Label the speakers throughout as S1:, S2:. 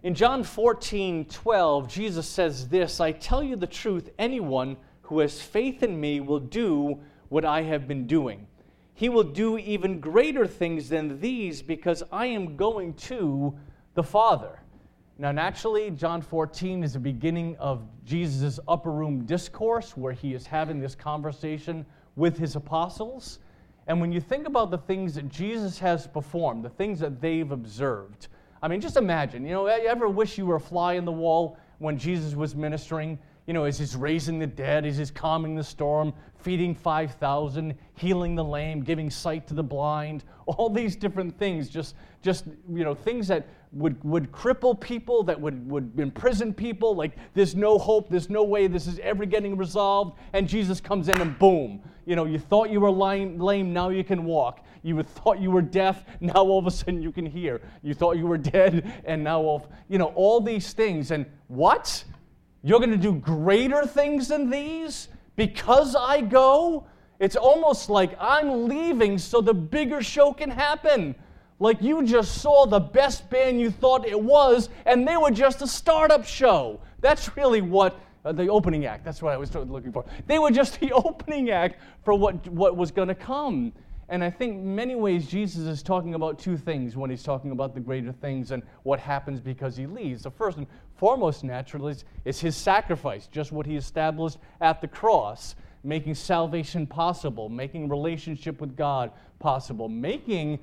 S1: In John 14:12, Jesus says this, "I tell you the truth, anyone who has faith in me will do what I have been doing. He will do even greater things than these because I am going to the Father." Now, naturally, John 14 is the beginning of Jesus' upper room discourse where he is having this conversation with his apostles. And when you think about the things that Jesus has performed, the things that they've observed, I mean, just imagine, you ever wish you were a fly in the wall when Jesus was ministering? As he's raising the dead, as he's calming the storm, feeding 5,000, healing the lame, giving sight to the blind, all these different things, just things that would cripple people, that would imprison people, like there's no hope, there's no way this is ever getting resolved, and Jesus comes in and boom, you thought you were lame, now you can walk. You thought you were deaf, now all of a sudden you can hear. You thought you were dead, and now all these things, and what? You're going to do greater things than these because I go? It's almost like I'm leaving so the bigger show can happen. Like you just saw the best band you thought it was, and they were just a startup show. That's really what the opening act, that's what I was looking for. They were just the opening act for what was going to come. And I think in many ways Jesus is talking about two things when he's talking about the greater things and what happens because he leaves. The first and foremost, naturally, is his sacrifice, just what he established at the cross, making salvation possible, making relationship with God possible, making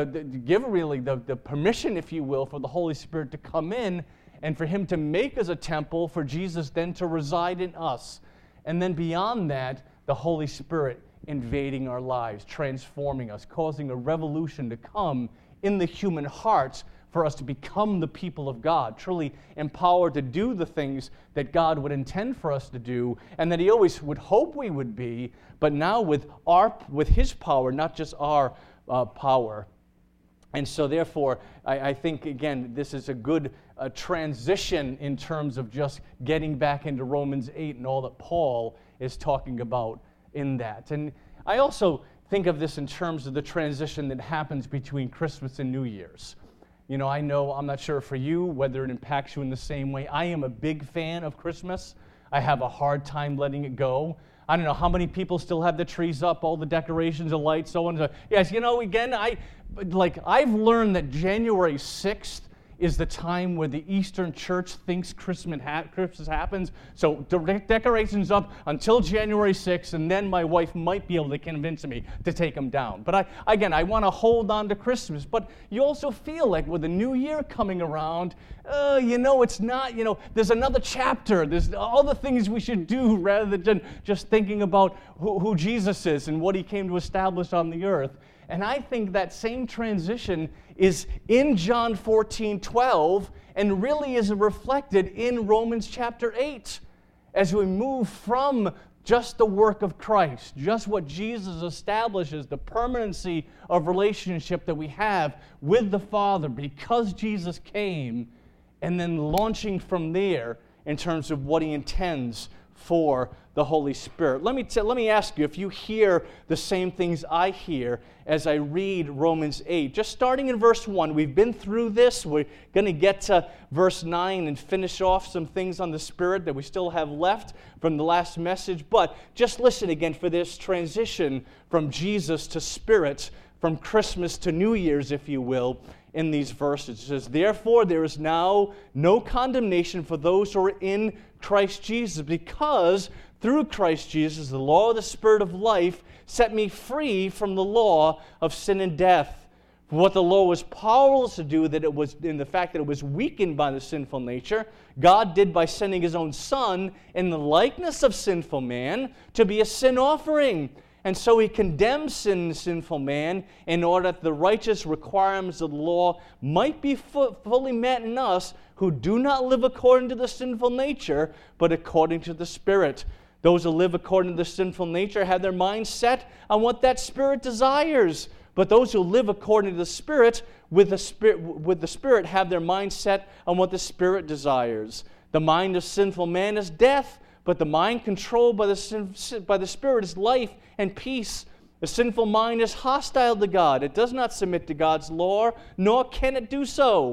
S1: the permission, if you will, for the Holy Spirit to come in and for him to make us a temple, for Jesus then to reside in us. And then beyond that, the Holy Spirit invading our lives, transforming us, causing a revolution to come in the human hearts for us to become the people of God, truly empowered to do the things that God would intend for us to do and that he always would hope we would be, but now with his power, not just our power. And so therefore, I think, again, this is a good transition in terms of just getting back into Romans 8 and all that Paul is talking about in that. And I also think of this in terms of the transition that happens between Christmas and New Year's. I know, I'm not sure for you whether it impacts you in the same way. I am a big fan of Christmas. I have a hard time letting it go. I don't know how many people still have the trees up, all the decorations, the lights, so on. Yes, again, I've learned that January 6th is the time where the Eastern Church thinks Christmas happens. So decorations up until January 6th, and then my wife might be able to convince me to take them down. But I want to hold on to Christmas. But you also feel like with the new year coming around, it's not, there's another chapter. There's all the things we should do rather than just thinking about who Jesus is and what he came to establish on the earth. And I think that same transition is in John 14:12 and really is reflected in Romans chapter 8 as we move from just the work of Christ, just what Jesus establishes, the permanency of relationship that we have with the Father because Jesus came, and then launching from there in terms of what he intends for the Holy Spirit. Let me ask you if you hear the same things I hear as I read Romans 8. Just starting in verse 1, we've been through this. We're going to get to verse 9 and finish off some things on the Spirit that we still have left from the last message. But just listen again for this transition from Jesus to Spirit, from Christmas to New Year's, if you will, in these verses. It says, "Therefore there is now no condemnation for those who are in Christ Jesus, because through Christ Jesus, the law of the Spirit of life set me free from the law of sin and death. For what the law was powerless to do, that it was in the fact that it was weakened by the sinful nature, God did by sending his own Son in the likeness of sinful man to be a sin offering. And so he condemns sinful man in order that the righteous requirements of the law might be fully met in us who do not live according to the sinful nature, but according to the Spirit. Those who live according to the sinful nature have their minds set on what that Spirit desires. But those who live according to the Spirit, with the Spirit have their minds set on what the Spirit desires. The mind of sinful man is death, but the mind controlled by the Spirit is life and peace. The sinful mind is hostile to God. It does not submit to God's law, nor can it do so.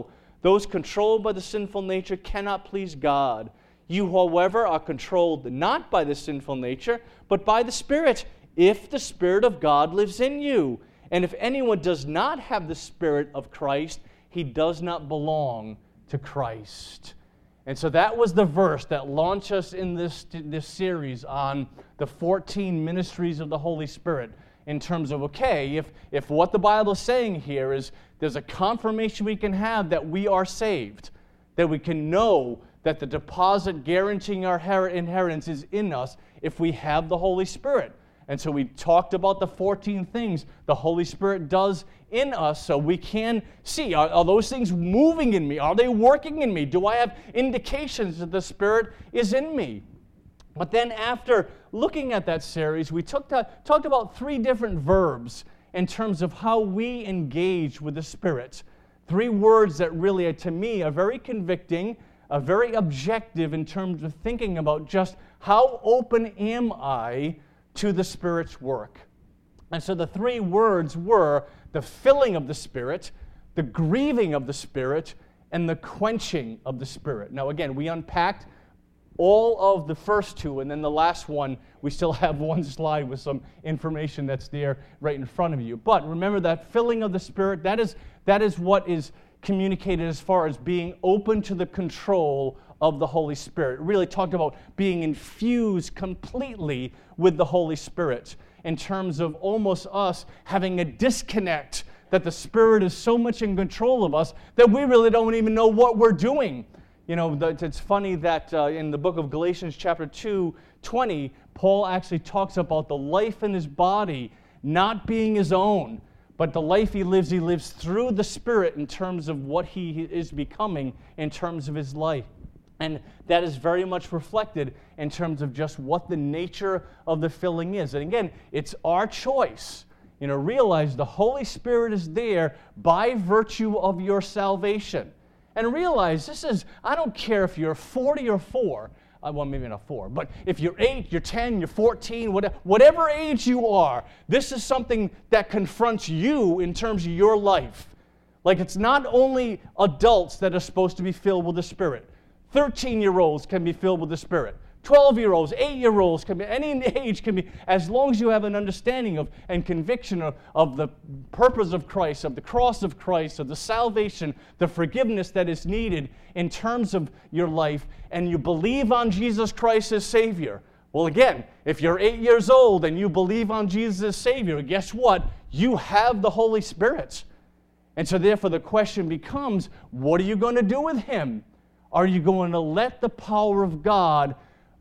S1: Those controlled by the sinful nature cannot please God. You, however, are controlled not by the sinful nature, but by the Spirit, if the Spirit of God lives in you. And if anyone does not have the Spirit of Christ, he does not belong to Christ. And so that was the verse that launched us in this series on the 14 ministries of the Holy Spirit, in terms of, okay, if what the Bible is saying here is there's a confirmation we can have that we are saved, that we can know that the deposit guaranteeing our inheritance is in us if we have the Holy Spirit. And so we talked about the 14 things the Holy Spirit does in us so we can see, are those things moving in me? Are they working in me? Do I have indications that the Spirit is in me? But then after looking at that series, we talked about 3 different verbs in terms of how we engage with the Spirit. 3 words that really, to me, are very convicting, very objective in terms of thinking about just how open am I to the Spirit's work. And so the 3 words were the filling of the Spirit, the grieving of the Spirit, and the quenching of the Spirit. Now again, we unpacked all of the first 2, and then the last one, we still have one slide with some information that's there right in front of you. But remember that filling of the Spirit, that is what is communicated as far as being open to the control of the Holy Spirit. It really talked about being infused completely with the Holy Spirit in terms of almost us having a disconnect, that the Spirit is so much in control of us that we really don't even know what we're doing. You know, it's funny that in the book of Galatians chapter 2:20, Paul actually talks about the life in his body not being his own, but the life he lives through the Spirit in terms of what he is becoming in terms of his life. And that is very much reflected in terms of just what the nature of the filling is. And again, it's our choice. You know, realize the Holy Spirit is there by virtue of your salvation. And realize this is, I don't care if you're 40 or 4, well, maybe not 4, but if you're 8, you're 10, you're 14, whatever age you are, this is something that confronts you in terms of your life. Like, it's not only adults that are supposed to be filled with the Spirit. 13-year-olds can be filled with the Spirit. 12-year-olds, 8-year-olds, can be, any age can be, as long as you have an understanding of and conviction of the purpose of Christ, of the cross of Christ, of the salvation, the forgiveness that is needed in terms of your life, and you believe on Jesus Christ as Savior. Well, again, if you're 8 years old and you believe on Jesus as Savior, guess what? You have the Holy Spirit. And so therefore the question becomes, what are you going to do with Him? Are you going to let the power of God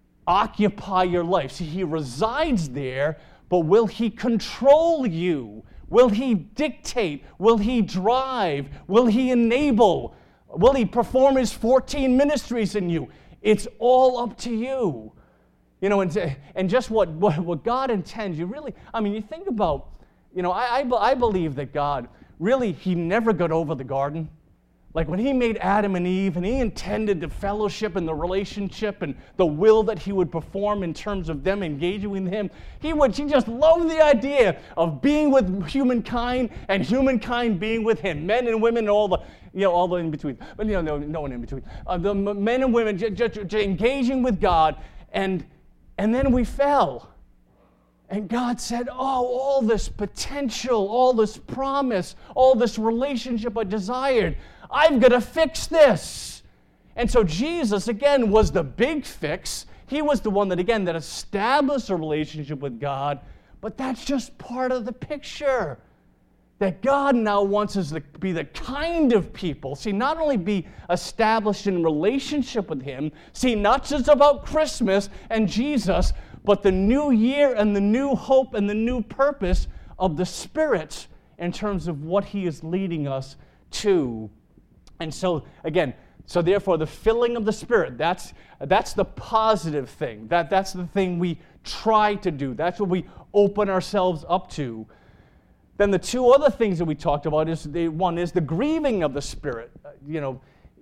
S1: occupy your life? See, He resides there, but will He control you? Will He dictate? Will He drive? Will He enable? Will He perform His 14 ministries in you? It's all up to you. You know, and just what God intends, you really, I mean, you think about, you know, I believe that God, really, He never got over the garden. Like when He made Adam and Eve and He intended the fellowship and the relationship and the will that He would perform in terms of them engaging with Him, He just loved the idea of being with humankind and humankind being with Him, men and women and all the in between. But no one in between. The men and women just engaging with God, and then we fell. And God said, all this potential, all this promise, all this relationship I desired, I've got to fix this. And so Jesus, again, was the big fix. He was the one that established a relationship with God. But that's just part of the picture. That God now wants us to be the kind of people, see, not only be established in relationship with Him, see, not just about Christmas and Jesus, but the new year and the new hope and the new purpose of the Spirit in terms of what He is leading us to. And so, again, therefore the filling of the Spirit, that's the positive thing. That's the thing we try to do. That's what we open ourselves up to. Then the 2 other things that we talked about one is the grieving of the Spirit. You know,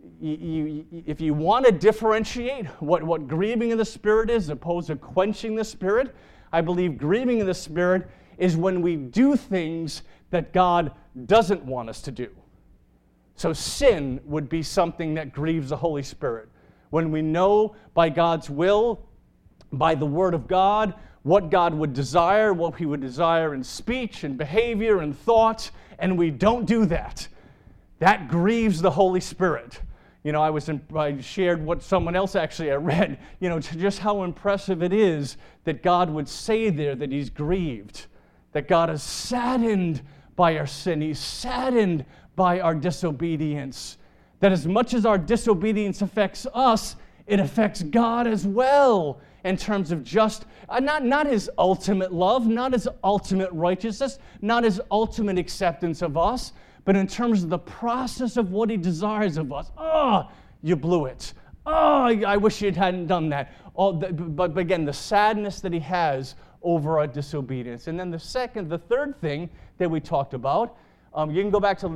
S1: if you want to differentiate what grieving of the Spirit is opposed to quenching the Spirit, I believe grieving of the Spirit is when we do things that God doesn't want us to do. So sin would be something that grieves the Holy Spirit. When we know by God's will, by the Word of God, what God would desire, what He would desire in speech and behavior and thought, and we don't do that, that grieves the Holy Spirit. I shared what someone else actually I read, just how impressive it is that God would say there that He's grieved, that God is saddened by our sin. He's saddened by our disobedience. That as much as our disobedience affects us, it affects God as well in terms of just, not His ultimate love, not His ultimate righteousness, not His ultimate acceptance of us, but in terms of the process of what He desires of us. Oh, you blew it. Oh, I wish you hadn't done that. But again, the sadness that He has over our disobedience. And then the third thing that we talked about, you can go back to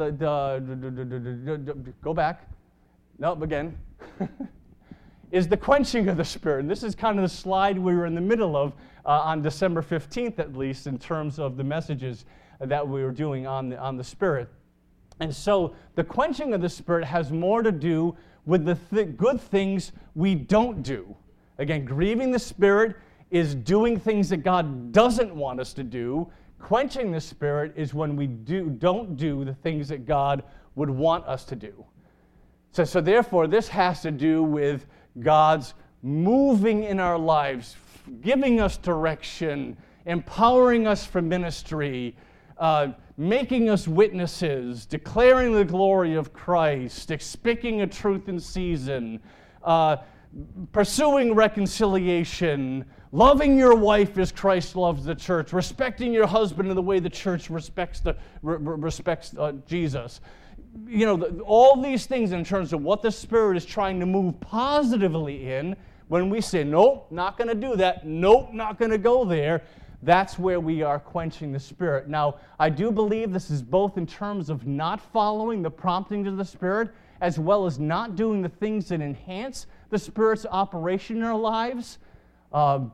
S1: go back. Nope, again. Is the quenching of the Spirit. And this is kind of the slide we were in the middle of on December 15th, at least, in terms of the messages that we were doing on the Spirit. And so the quenching of the Spirit has more to do with the good things we don't do. Again, grieving the Spirit is doing things that God doesn't want us to do. Quenching the Spirit is when we don't do the things that God would want us to do. So therefore, this has to do with God's moving in our lives, giving us direction, empowering us for ministry, making us witnesses, declaring the glory of Christ, speaking a truth in season, pursuing reconciliation, loving your wife as Christ loves the church, respecting your husband in the way the church respects Jesus. All these things in terms of what the Spirit is trying to move positively in, when we say, nope, not going to do that, nope, not going to go there, that's where we are quenching the Spirit. Now, I do believe this is both in terms of not following the promptings of the Spirit, as well as not doing the things that enhance the Spirit's operation in our lives. I'm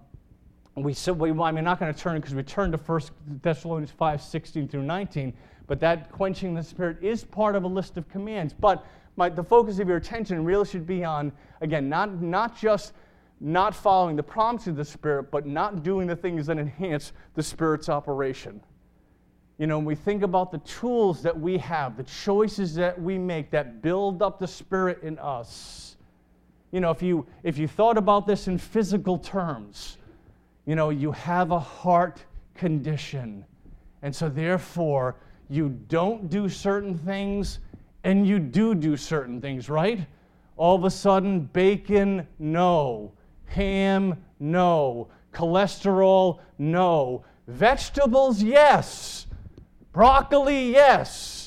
S1: not going to turn, because we turned to 1 Thessalonians 5:16 through 19, but that quenching the Spirit is part of a list of commands. But the focus of your attention really should be on, again, not just not following the prompts of the Spirit, but not doing the things that enhance the Spirit's operation. When we think about the tools that we have, the choices that we make that build up the Spirit in us. If you thought about this in physical terms, you have a heart condition. And so therefore, you don't do certain things and you do certain things, right? All of a sudden, bacon, no. Ham, no. Cholesterol, no. Vegetables, yes. Broccoli, yes.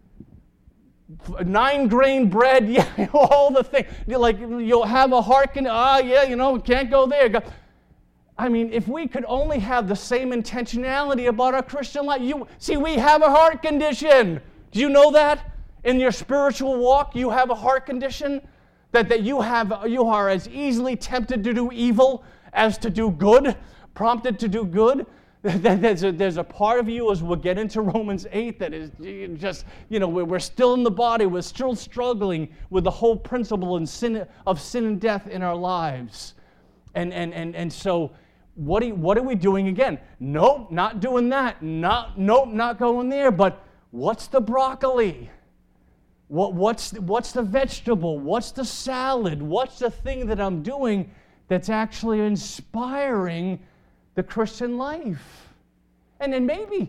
S1: 9-grain bread, yeah. All the things. You'll have a heart condition. Can't go there. If we could only have the same intentionality about our Christian life. We have a heart condition. Do you know that? In your spiritual walk, you have a heart condition. That you are as easily tempted to do evil as to do good, prompted to do good. There's a part of you, as we'll get into Romans 8, that is just, we're still in the body, we're still struggling with the whole principle of sin and death in our lives. And so what are we doing again? Nope, not doing that. Nope, not going there. But what's the broccoli? What's the vegetable? What's the salad? What's the thing that I'm doing that's actually inspiring the Christian life? And then maybe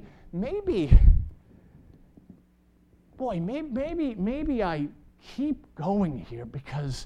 S1: I keep going here because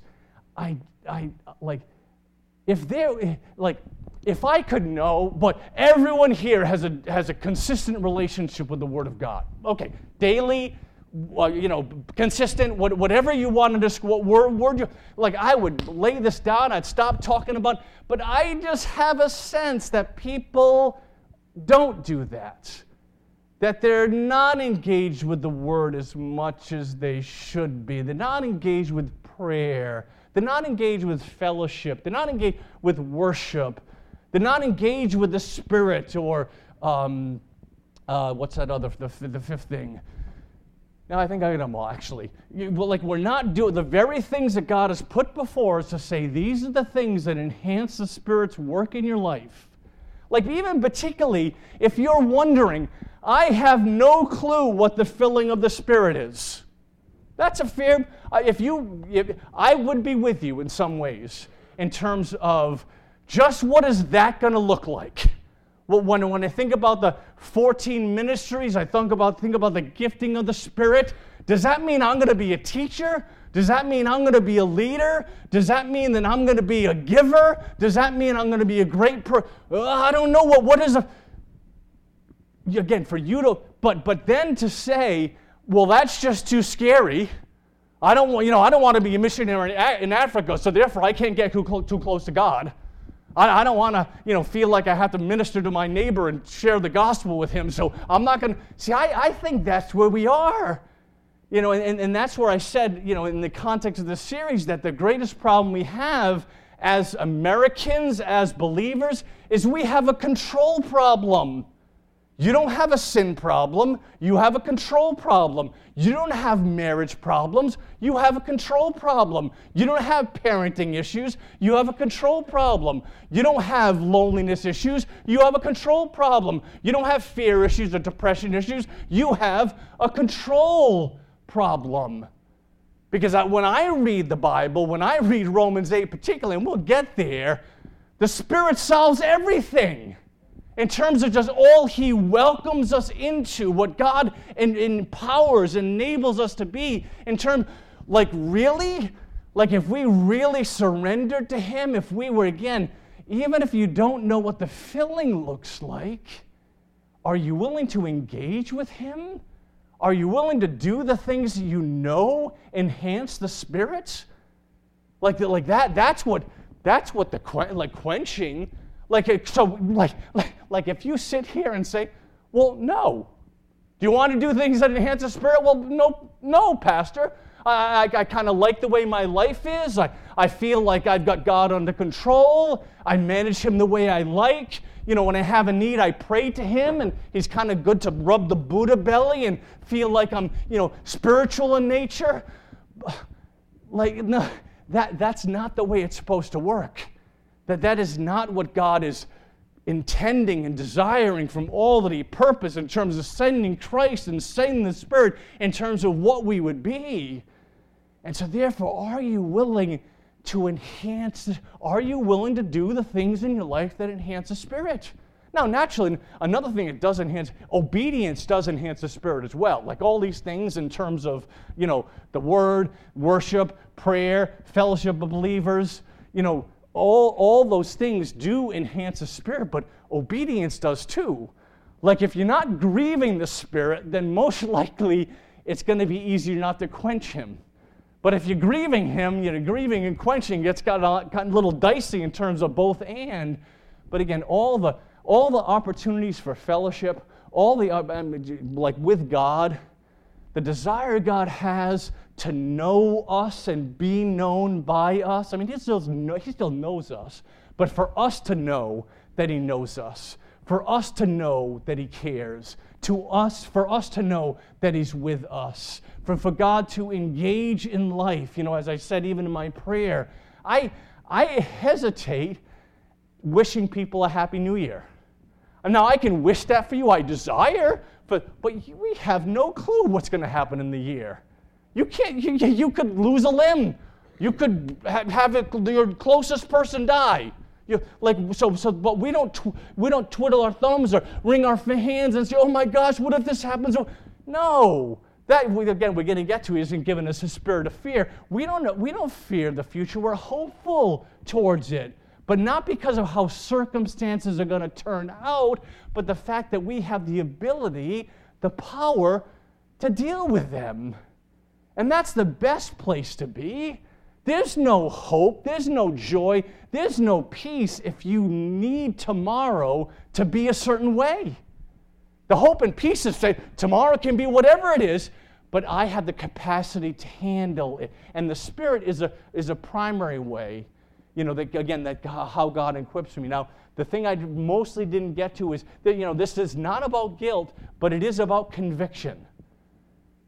S1: if I could know, but everyone here has a consistent relationship with the Word of God. Okay, daily, consistent, whatever you wanted to, what word I would lay this down, I'd stop talking about, but I just have a sense that people don't do that. That they're not engaged with the Word as much as they should be. They're not engaged with prayer. They're not engaged with fellowship. They're not engaged with worship. They're not engaged with the Spirit or, what's that other, the fifth thing? Now, I think I got them all, actually. We're not doing the very things that God has put before us to say, these are the things that enhance the Spirit's work in your life. Like, even particularly, if you're wondering, I have no clue what the filling of the Spirit is. That's a fair, I would be with you in some ways, in terms of just what is that going to look like? Well, when I think about the 14 ministries, I think about the gifting of the Spirit. Does that mean I'm going to be a teacher? Does that mean I'm going to be a leader? Does that mean that I'm going to be a giver? Does that mean I'm going to be a great I don't know what is again, for you to, but then to say, well, that's just too scary. I don't want to be a missionary in Africa, so therefore I can't get too close to God. I don't want to, feel like I have to minister to my neighbor and share the gospel with him, so I'm not going to. See, I think that's where we are. And that's where I said, in the context of this series, that the greatest problem we have as Americans, as believers, is we have a control problem. You don't have a sin problem, you have a control problem. You don't have marriage problems, you have a control problem. You don't have parenting issues, you have a control problem. You don't have loneliness issues, you have a control problem. You don't have fear issues or depression issues, you have a control problem. Because when I read the Bible, when I read Romans 8 particularly, and we'll get there, the Spirit solves everything. In terms of just all He welcomes us into, what God empowers, enables us to be, in terms, really? If we really surrendered to Him, if we were, again, even if you don't know what the filling looks like, are you willing to engage with Him? Are you willing to do the things that enhance the Spirit? That's what the quenching. If you sit here and say, well, no. Do you want to do things that enhance the Spirit? Well, no, Pastor. I kind of like the way my life is. I feel like I've got God under control. I manage Him the way I like. When I have a need, I pray to Him, and He's kind of good to rub the Buddha belly and feel like I'm, spiritual in nature. No, that's not the way it's supposed to work. That is not what God is intending and desiring from all that He purposed in terms of sending Christ and sending the Spirit in terms of what we would be. And so therefore, are you willing to are you willing to do the things in your life that enhance the Spirit? Now, naturally, another thing it does enhance, obedience does enhance the Spirit as well. Like all these things in terms of, the Word, worship, prayer, fellowship of believers, all those things do enhance the Spirit, but obedience does too. If you're not grieving the Spirit, then most likely it's going to be easier not to quench Him. But if you're grieving Him, grieving and quenching gets got a little dicey in terms of both and. But again, all the opportunities for fellowship, with God, the desire God has to know us and be known by us. He still knows us, but for us to know that He knows us, for us to know that He cares, for us to know that He's with us, for God to engage in life. As I said, even in my prayer, I hesitate wishing people a Happy New Year. And now I can wish that for you, I desire, but we have no clue what's going to happen in the year. You could lose a limb. You could have your closest person die. But we don't twiddle our thumbs or wring our hands and say, "Oh my gosh, what if this happens?" No, we're going to get to isn't giving us a spirit of fear. We don't fear the future. We're hopeful towards it, but not because of how circumstances are going to turn out, but the fact that we have the ability, the power to deal with them. And that's the best place to be. There's no hope, there's no joy, there's no peace if you need tomorrow to be a certain way. The hope and peace is say tomorrow can be whatever it is, but I have the capacity to handle it. And the Spirit is a primary way, how God equips me. Now, the thing I mostly didn't get to is that, this is not about guilt, but it is about conviction.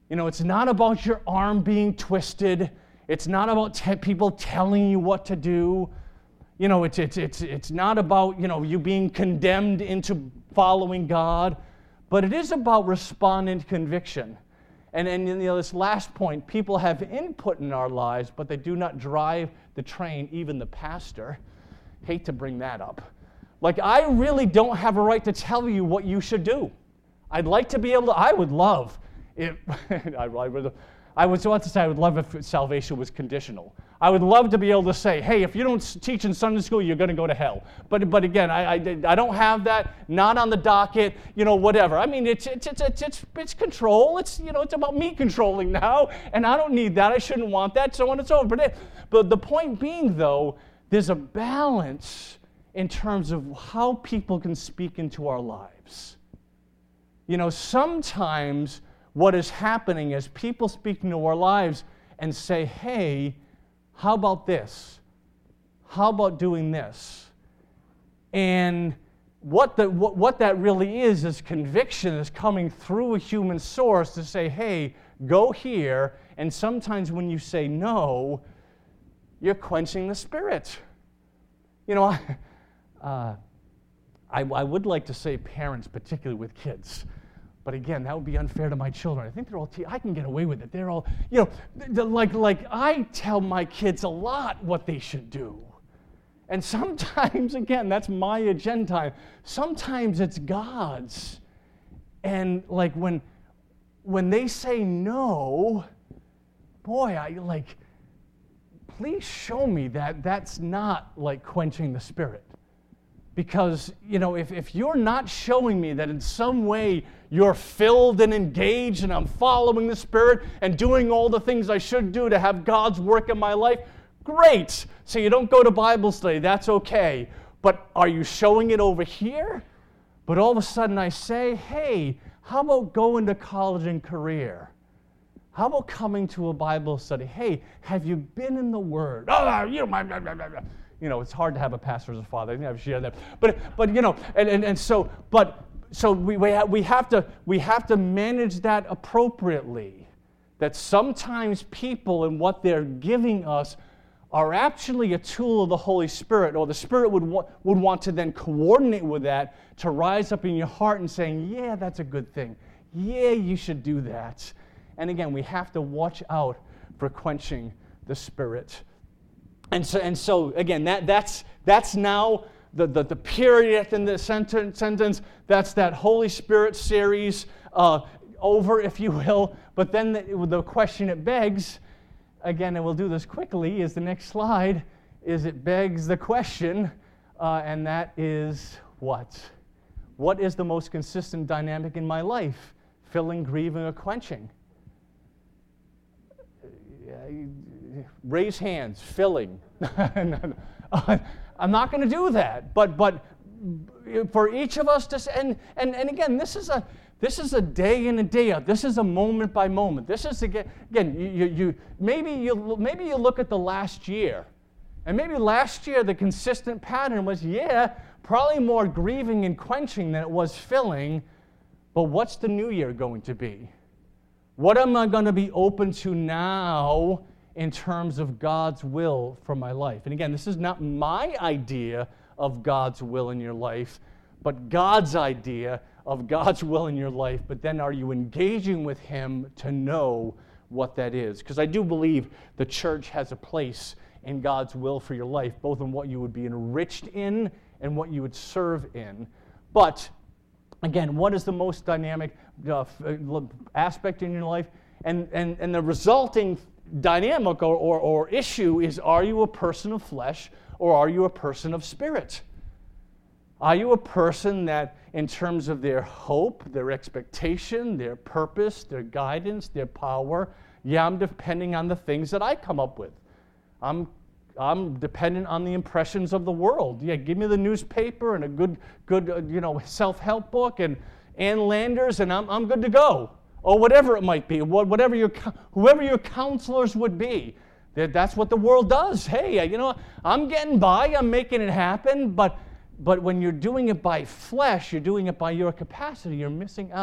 S1: You know, it's not about your arm being twisted. It's not about people telling you what to do. You know, it's not about, you know, you being condemned into following God, but it is about responding to conviction. And you know, this last point, people have input in our lives, but they do not drive the train, even the pastor. Hate to bring that up. Like, I really don't have a right to tell you what you should do. I'd like to be able to, I would love if, I would love if salvation was conditional. I would love to be able to say, hey, if you don't teach in Sunday school, you're going to go to hell. But again, I don't have that, not on the docket, you know, whatever. I mean, it's control. It's, you know, it's about me controlling now, and I don't need that. I shouldn't want that, so on and so forth. But the point being, though, there's a balance in terms of how people can speak into our lives. You know, sometimes what is happening is people speak into our lives and say, hey, how about this? How about doing this? And what that really is conviction is coming through a human source to say, hey, go here. And sometimes when you say no, you're quenching the Spirit. You know, I would like to say parents, particularly with kids. But again, that would be unfair to my children. I think they're all, I can get away with it. They're all, you know, like I tell my kids a lot what they should do. And sometimes, again, that's my agenda. Sometimes it's God's. And like when they say no, boy, I like, please show me that that's not like quenching the Spirit. Because, you know, if you're not showing me that in some way you're filled and engaged and I'm following the Spirit and doing all the things I should do to have God's work in my life, great. So you don't go to Bible study, that's okay. But are you showing it over here? But all of a sudden I say, hey, how about going to college and career? How about coming to a Bible study? Hey, have you been in the Word? Oh, you know, you know, it's hard to have a pastor as a father. I think I've shared that. But you know, so we have to manage that appropriately. That sometimes people and what they're giving us are actually a tool of the Holy Spirit, or the Spirit would want to then coordinate with that to rise up in your heart and saying, yeah, that's a good thing. Yeah, you should do that. And again, we have to watch out for quenching the Spirit. And so again, that's now the period in the sentence. That's that Holy Spirit series over, if you will. But then the question it begs, again, and we'll do this quickly, is the next slide, is it begs the question, and that is what? What is the most consistent dynamic in my life? Filling, grieving, or quenching? Raise hands, filling. I'm not going to do that. But for each of us to say, and again, this is a day in and day out. This is a moment by moment. This is again you maybe you look at the last year, and maybe last year the consistent pattern was probably more grieving and quenching than it was filling. But what's the new year going to be? What am I going to be open to now in terms of God's will for my life? And again, this is not my idea of God's will in your life, but God's idea of God's will in your life. But then are you engaging with Him to know what that is? Because I do believe the church has a place in God's will for your life, both in what you would be enriched in and what you would serve in. But again, what is the most dynamic aspect in your life? And the resulting dynamic or issue is, are you a person of flesh or are you a person of spirit? Are you a person that, in terms of their hope, their expectation, their purpose, their guidance, their power, I'm depending on the things that I come up with. I'm dependent on the impressions of the world. Give me the newspaper and a good self-help book and Ann Landers, and I'm good to go. Or whatever it might be, whoever your counselors would be. That's what the world does. Hey, I'm getting by, I'm making it happen, but when you're doing it by flesh, you're doing it by your capacity, you're missing out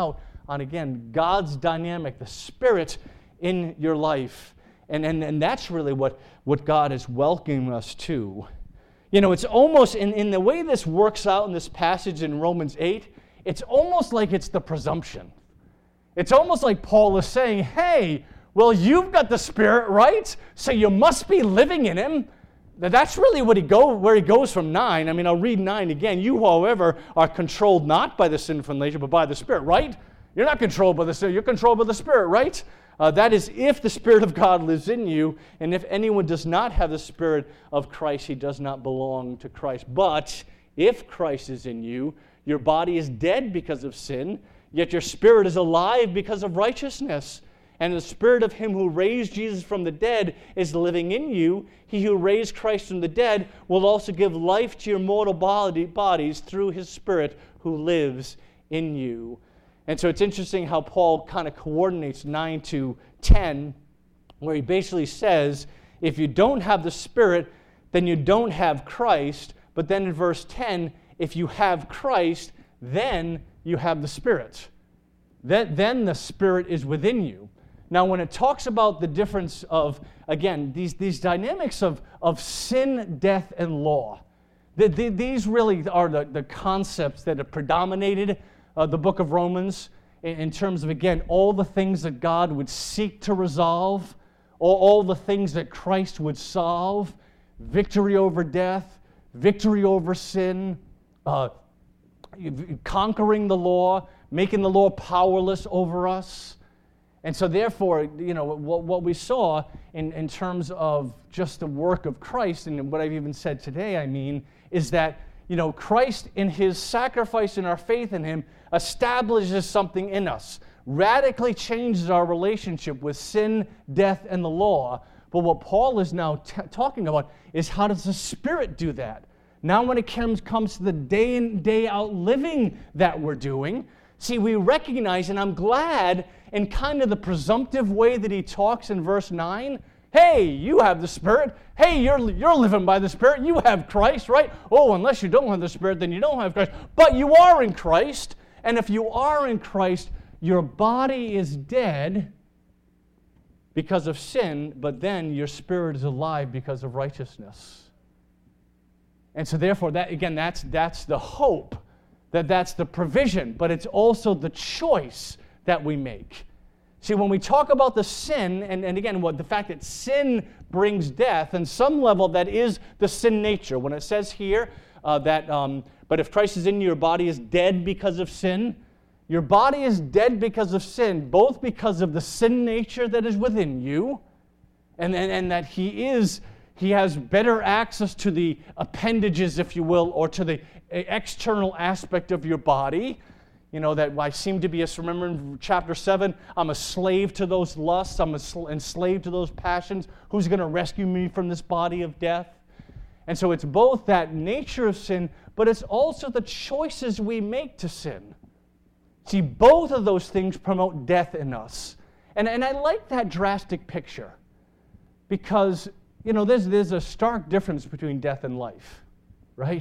S1: again, God's dynamic, the Spirit in your life. And that's really what God is welcoming us to. You know, it's almost, in the way this works out in this passage in Romans 8, it's almost like it's the presumption. It's almost like Paul is saying, hey, well, you've got the Spirit, right? So you must be living in Him. That's really where he goes from 9. I mean, I'll read 9 again. You, however, are controlled not by the sinful nature, but by the Spirit, right? You're not controlled by the Spirit. You're controlled by the Spirit, right? That is, if the Spirit of God lives in you, and if anyone does not have the Spirit of Christ, he does not belong to Christ. But if Christ is in you, your body is dead because of sin, yet your spirit is alive because of righteousness. And the Spirit of Him who raised Jesus from the dead is living in you. He who raised Christ from the dead will also give life to your mortal bodies through His Spirit who lives in you. And so it's interesting how Paul kind of coordinates 9 to 10, where he basically says, if you don't have the Spirit, then you don't have Christ. But then in verse 10, if you have Christ, then you have the Spirit. Then the Spirit is within you. Now, when it talks about the difference of, again, these dynamics of sin, death, and law, these really are the concepts that have predominated the book of Romans in terms of, again, all the things that God would seek to resolve, all the things that Christ would solve, victory over death, victory over sin, conquering the law, making the law powerless over us. And so therefore, you know, what we saw in terms of just the work of Christ, and what I've even said today, I mean, is that, you know, Christ in His sacrifice and our faith in Him establishes something in us, radically changes our relationship with sin, death, and the law. But what Paul is now talking about is, how does the Spirit do that? Now when it comes to the day in, day out living that we're doing, see, we recognize, and I'm glad in kind of the presumptive way that he talks in verse 9, hey, you have the Spirit. Hey, you're living by the Spirit. You have Christ, right? Oh, unless you don't have the Spirit, then you don't have Christ. But you are in Christ. And if you are in Christ, your body is dead because of sin, but then your spirit is alive because of righteousness. And so therefore, that's the hope, that's the provision, but it's also the choice that we make. See, when we talk about the sin, and again, the fact that sin brings death, on some level that is the sin nature. When it says here but if Christ is in you, your body is dead because of sin. Your body is dead because of sin, both because of the sin nature that is within you, and that He has better access to the appendages, if you will, or to the external aspect of your body. You know, that I seem to be, remember in chapter 7, I'm a slave to those lusts, I'm enslaved to those passions. Who's going to rescue me from this body of death? And so it's both that nature of sin, but it's also the choices we make to sin. See, both of those things promote death in us. And I like that drastic picture because, you know, there's a stark difference between death and life, right?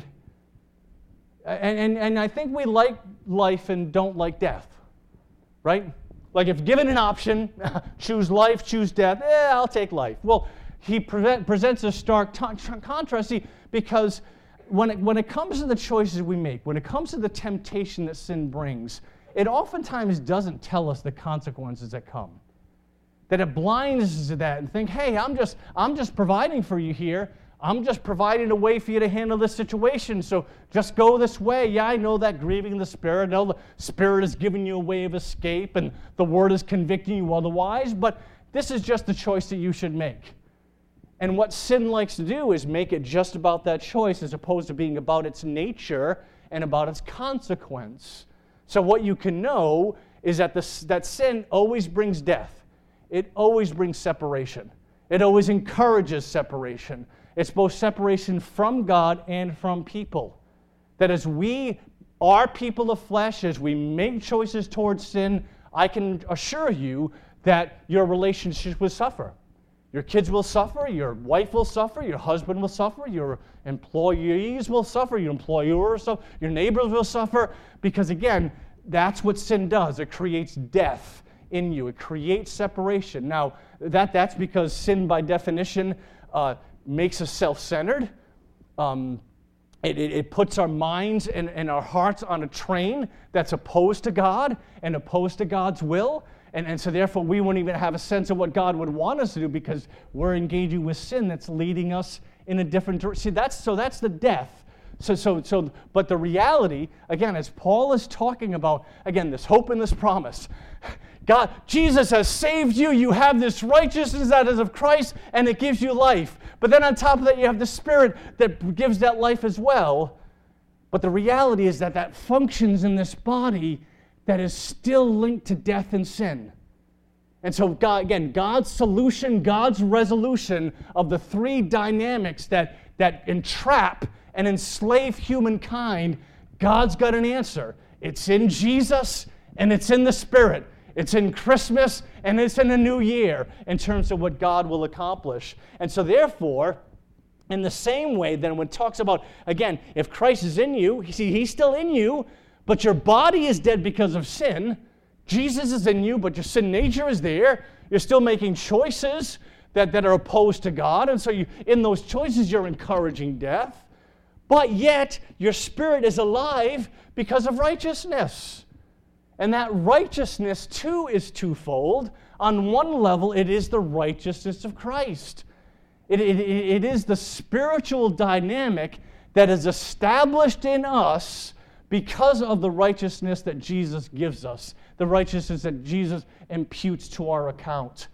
S1: And I think we like life and don't like death, right? Like if given an option, choose life, choose death, I'll take life. Well, he presents a stark contrast, because when it comes to the choices we make, when it comes to the temptation that sin brings, it oftentimes doesn't tell us the consequences that come. That it blinds us to that and think, hey, I'm just providing for you here. I'm just providing a way for you to handle this situation, so just go this way. Yeah, I know that grieving the Spirit. I know the Spirit is giving you a way of escape, and the Word is convicting you otherwise, but this is just the choice that you should make. And what sin likes to do is make it just about that choice as opposed to being about its nature and about its consequence. So what you can know is that sin always brings death. It always brings separation. It always encourages separation. It's both separation from God and from people. That as we are people of flesh, as we make choices towards sin, I can assure you that your relationship will suffer. Your kids will suffer, your wife will suffer, your husband will suffer, your employees will suffer, your employers will suffer, your neighbors will suffer, because again, that's what sin does. It creates death in you. It creates separation. Now, that's because sin, by definition, makes us self-centered. It puts our minds and our hearts on a train that's opposed to God and opposed to God's will. And so therefore, we won't even have a sense of what God would want us to do because we're engaging with sin that's leading us in a different direction. See, that's the death. But the reality, again, as Paul is talking about, again, this hope and this promise, God, Jesus has saved you. You have this righteousness that is of Christ, and it gives you life. But then on top of that, you have the Spirit that gives that life as well. But the reality is that functions in this body that is still linked to death and sin. And so, God's solution, God's resolution of the three dynamics that entrap and enslave humankind, God's got an answer. It's in Jesus and it's in the Spirit. It's in Christmas and it's in a new year in terms of what God will accomplish. And so therefore, in the same way, then when it talks about, again, if Christ is in you, see, he's still in you, but your body is dead because of sin. Jesus is in you, but your sin nature is there. You're still making choices that are opposed to God. And so in those choices, you're encouraging death. But yet, your spirit is alive because of righteousness. And that righteousness, too, is twofold. On one level, it is the righteousness of Christ. It is the spiritual dynamic that is established in us because of the righteousness that Jesus gives us, the righteousness that Jesus imputes to our account.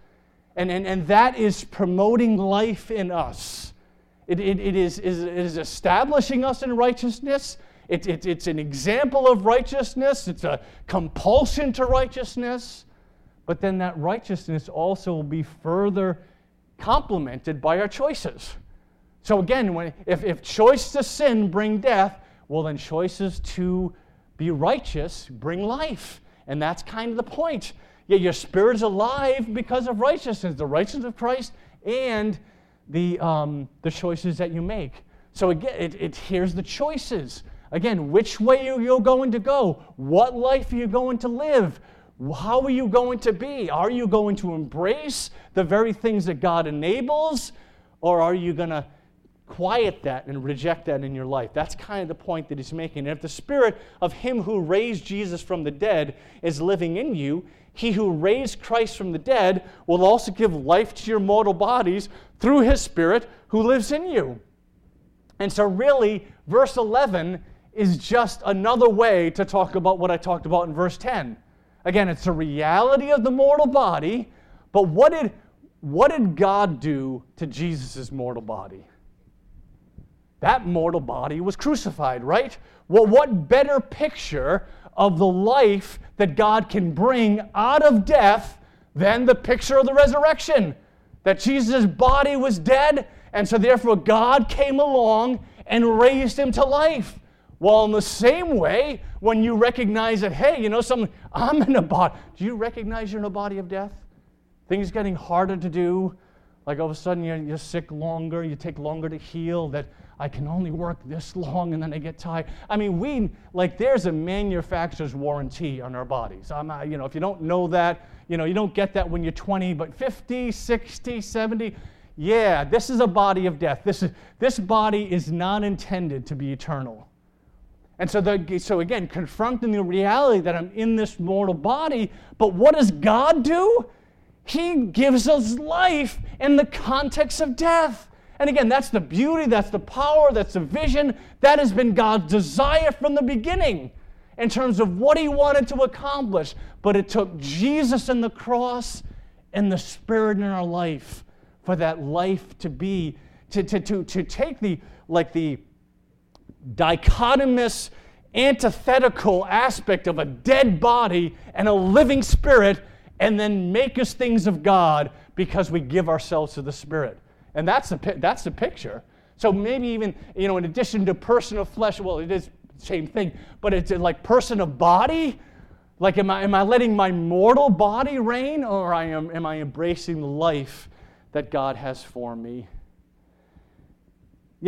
S1: And that is promoting life in us. It is establishing us in righteousness. It's an example of righteousness. It's a compulsion to righteousness. But then that righteousness also will be further complemented by our choices. So again, if choice to sin bring death, well then choices to be righteous bring life. And that's kind of the point. Yeah, your spirit is alive because of righteousness, the righteousness of Christ, and the choices that you make. So again, here's the choices. Again, which way you're going to go. What life are you going to live? How are you going to be? Are you going to embrace the very things that God enables? Or are you going to quiet that and reject that in your life? That's kind of the point that he's making. And if the Spirit of Him who raised Jesus from the dead is living in you, He who raised Christ from the dead will also give life to your mortal bodies through His Spirit who lives in you. And so really, verse 11 is just another way to talk about what I talked about in verse 10. Again, it's the reality of the mortal body, but what did God do to Jesus' mortal body? That mortal body was crucified, right? Well, what better picture of the life that God can bring out of death than the picture of the resurrection? That Jesus' body was dead, and so therefore God came along and raised Him to life. Well, in the same way, when you recognize that, hey, I'm in a body. Do you recognize you're in a body of death? Things getting harder to do. Like all of a sudden you're sick longer, you take longer to heal, that I can only work this long and then I get tired. I mean, there's a manufacturer's warranty on our bodies. If you don't know that, you don't get that when you're 20, but 50, 60, 70, yeah, this is a body of death. This body is not intended to be eternal. And so again, confronting the reality that I'm in this mortal body, but what does God do? He gives us life in the context of death. And again, that's the beauty, that's the power, that's the vision. That has been God's desire from the beginning in terms of what He wanted to accomplish. But it took Jesus and the cross and the Spirit in our life for that life to be, to take the dichotomous, antithetical aspect of a dead body and a living spirit, and then make us things of God because we give ourselves to the Spirit. And that's the picture. So maybe even, in addition to person of flesh, well, it is the same thing, but it's like person of body. Like, am I letting my mortal body reign, or am I embracing the life that God has for me?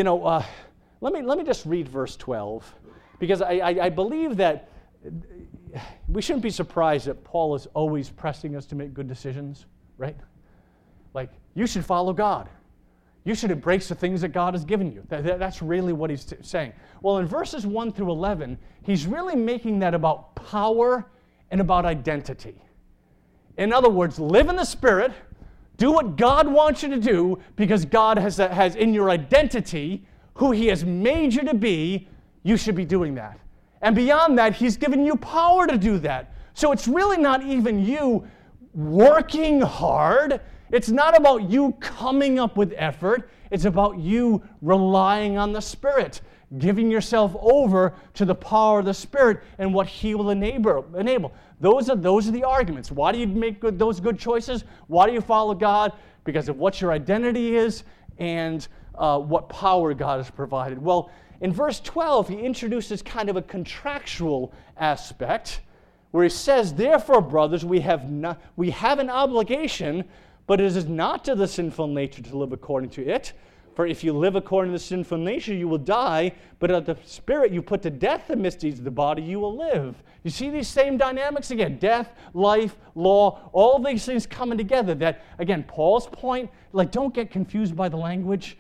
S1: Let me just read verse 12, because I believe that we shouldn't be surprised that Paul is always pressing us to make good decisions, right? Like, you should follow God. You should embrace the things that God has given you. That's really what he's saying. Well, in verses 1 through 11, he's really making that about power and about identity. In other words, live in the Spirit, do what God wants you to do, because God has in your identity who he has made you to be. You should be doing that. And beyond that, he's given you power to do that. So it's really not even you working hard. It's not about you coming up with effort. It's about you relying on the Spirit, giving yourself over to the power of the Spirit and what he will enable. Those are the arguments. Why do you make those good choices? Why do you follow God? Because of what your identity is and what power God has provided. Well, in verse 12, he introduces kind of a contractual aspect where he says, therefore, brothers, we have an obligation, but it is not to the sinful nature to live according to it. For if you live according to the sinful nature, you will die. But of the Spirit you put to death the misdeeds of the body, you will live. You see these same dynamics again. Death, life, law, all these things coming together. That, again, Paul's point, like, don't get confused by the language.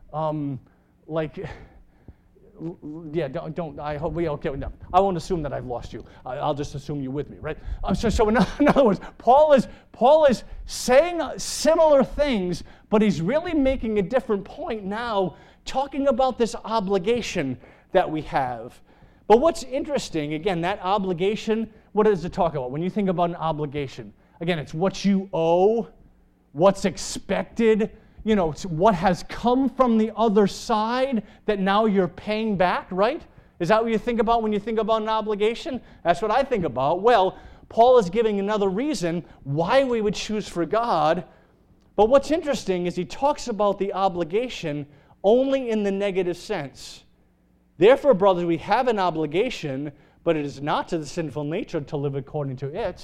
S1: I hope we okay. No, I won't assume that I've lost you. I'll just assume you're with me, right? So in other words, Paul is saying similar things, but he's really making a different point now, talking about this obligation that we have. But what's interesting, again, that obligation, what does it talk about? When you think about an obligation, again, it's what you owe, what's expected, what has come from the other side that now you're paying back, right? Is that what you think about when you think about an obligation? That's what I think about. Well, Paul is giving another reason why we would choose for God. But what's interesting is he talks about the obligation only in the negative sense. Therefore, brothers, we have an obligation, but it is not to the sinful nature to live according to it.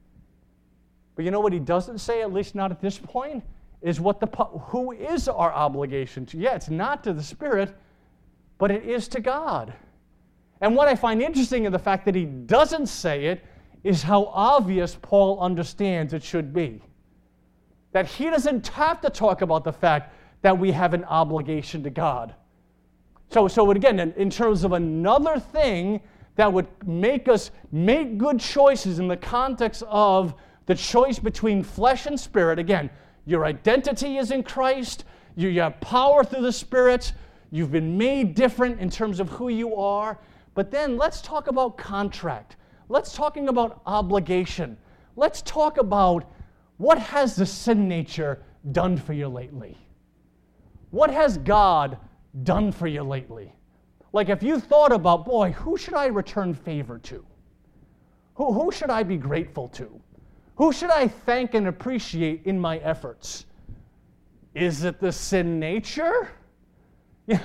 S1: But you know what he doesn't say, at least not at this point? Is who is our obligation to? Yeah, it's not to the Spirit, but it is to God. And what I find interesting in the fact that he doesn't say it is how obvious Paul understands it should be. That he doesn't have to talk about the fact that we have an obligation to God. So again, in terms of another thing that would make us make good choices in the context of the choice between flesh and spirit, again, your identity is in Christ. You have power through the Spirit. You've been made different in terms of who you are. But then let's talk about contract. Let's talking about obligation. Let's talk about what has the sin nature done for you lately? What has God done for you lately? Like if you thought about, boy, who should I return favor to? Who should I be grateful to? Who should I thank and appreciate in my efforts? Is it the sin nature? Yeah,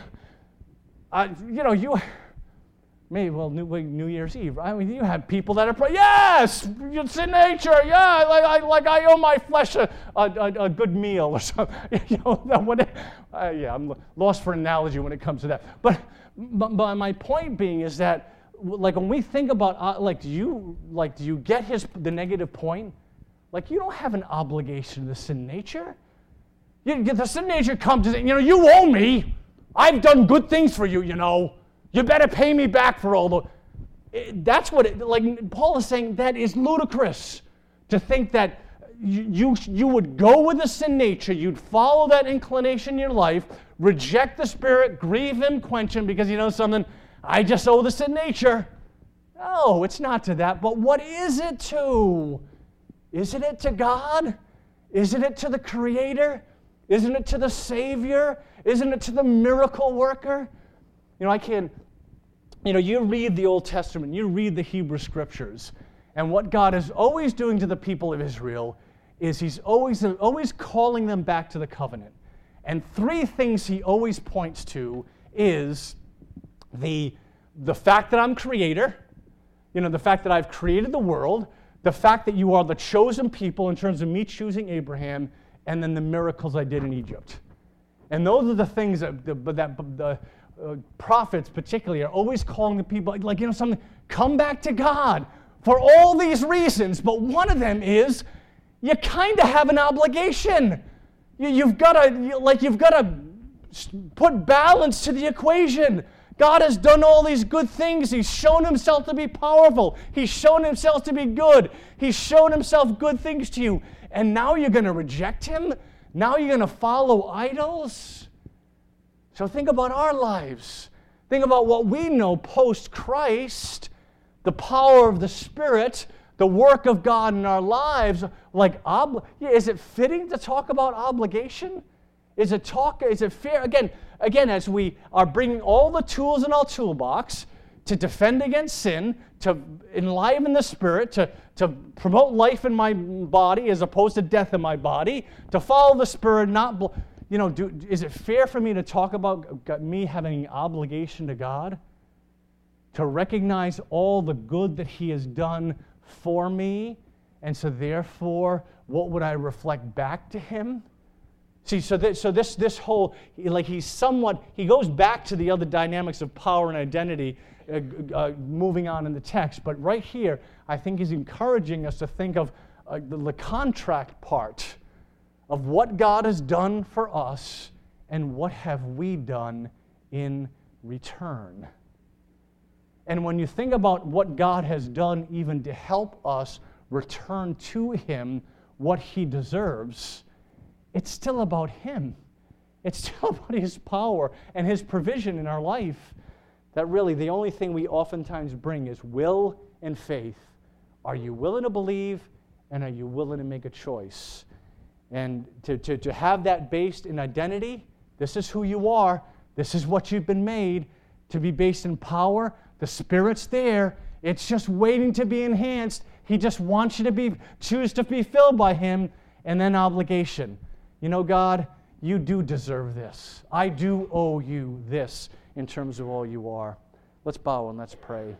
S1: New Year's Eve. I mean, you have people that are yes, it's sin nature. Yeah, like I owe my flesh a good meal or something. I'm lost for analogy when it comes to that. But my point being is that, like, when we think about do you get the negative point? Like, you don't have an obligation to the sin nature. The sin nature comes and says, you owe me. I've done good things for you, You better pay me back for all the... That's what Paul is saying, that is ludicrous to think that you would go with the sin nature, you'd follow that inclination in your life, reject the Spirit, grieve him, quench him, because you know something, I just owe the sin nature. No, it's not to that. But what is it to? Isn't it to God? Isn't it to the Creator? Isn't it to the Savior? Isn't it to the miracle worker? You read the Old Testament, you read the Hebrew Scriptures, and what God is always doing to the people of Israel is he's always calling them back to the covenant. And three things he always points to is the fact that I'm creator, the fact that I've created the world, the fact that you are the chosen people in terms of me choosing Abraham, and then the miracles I did in Egypt. And those are the things that the prophets particularly are always calling the people, something, come back to God.
S2: for all these reasons, but one of them is you kind of have an obligation. You've got to put balance to the equation. God has done all these good things. He's shown himself to be powerful. He's shown himself to be good. He's shown himself good things to you. And now you're going to reject him? Now you're going to follow idols? So think about our lives. Think about what we know post-Christ, the power of the Spirit, the work of God in our lives. Is it fitting to talk about obligation? Is it fair? Again, as we are bringing all the tools in our toolbox to defend against sin, to enliven the spirit, to promote life in my body as opposed to death in my body, to follow the Spirit, is it fair for me to talk about me having an obligation to God? To recognize all the good that he has done for me, and so therefore, what would I reflect back to him? See, so this whole, he goes back to the other dynamics of power and identity, moving on in the text, but right here, I think he's encouraging us to think of the contract part of what God has done for us and what have we done in return. And when you think about what God has done even to help us return to him what he deserves, it's still about him. It's still about his power and his provision in our life. That really the only thing we oftentimes bring is will and faith. Are you willing to believe, and are you willing to make a choice? And to have that based in identity, this is who you are, this is what you've been made, to be based in power, the Spirit's there, it's just waiting to be enhanced. He just wants you to choose to be filled by him, and then obligation. You know, God, you do deserve this. I do owe you this in terms of all you are. Let's bow and let's pray.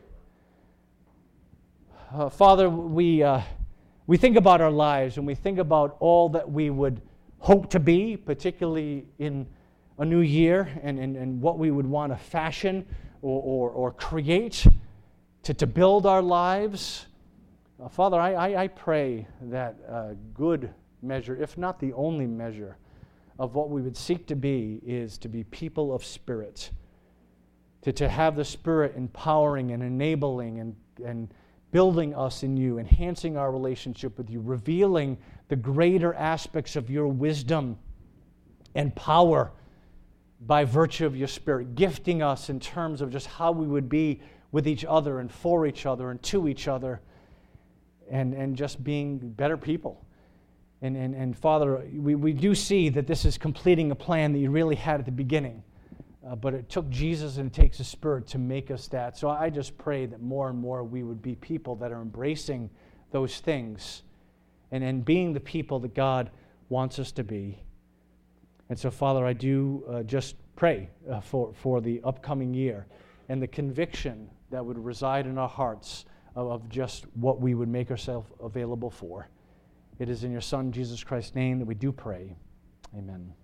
S2: Father, we think about our lives, and we think about all that we would hope to be, particularly in a new year, and what we would want to fashion or create to build our lives. Father, I pray that a good measure, if not the only measure, of what we would seek to be is to be people of Spirit, to have the Spirit empowering and enabling and building us in you, enhancing our relationship with you, revealing the greater aspects of your wisdom and power by virtue of your Spirit, gifting us in terms of just how we would be with each other and for each other and to each other, and just being better people. And Father, we do see that this is completing a plan that you really had at the beginning. But it took Jesus and it takes the Spirit to make us that. So I just pray that more and more we would be people that are embracing those things and being the people that God wants us to be. And so, Father, I do just pray for the upcoming year and the conviction that would reside in our hearts of just what we would make ourselves available for. It is in your Son, Jesus Christ's name, that we do pray. Amen.